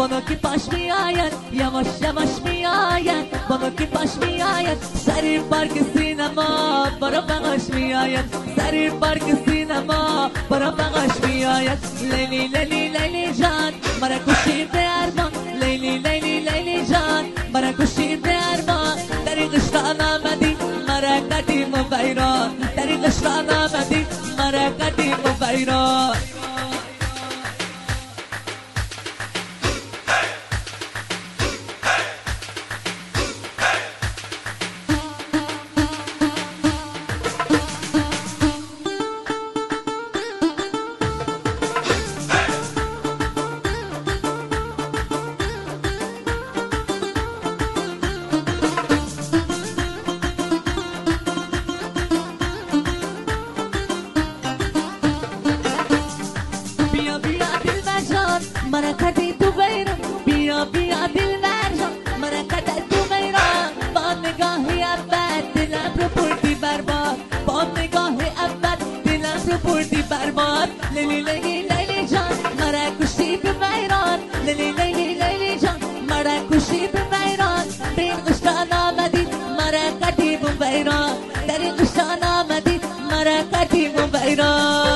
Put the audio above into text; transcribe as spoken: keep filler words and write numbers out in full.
بانو که پاش میآید یواش یواش میآید بانو که پاش میآید سری پارک سینما برا بغاش میآید سری پارک سینما برا بغاش میآید لیلی لیلی لیلی جان مرا کشید به ارمان لیلی لیلی لیلی جان مرا کشید به ارمان دری قشران آمدی مرا کدیم و بیران دری قشران آمدی مرا کدیم و بیران مرا کردی تو بیرون بیا بیا دل برجان مرا کردی تو بیرون با نگاهی اول دلم رو بردی برباد با نگاهی اول دلم رو بردی برباد لیلی لیلی لیلی جان مرا کشتی به بیرون لیلی لیلی لیلی جان مرا کشتی به بیرون در قشتان آمدی مرا کردی به بیرون در قشتان آمدی مرا کردی به بیرون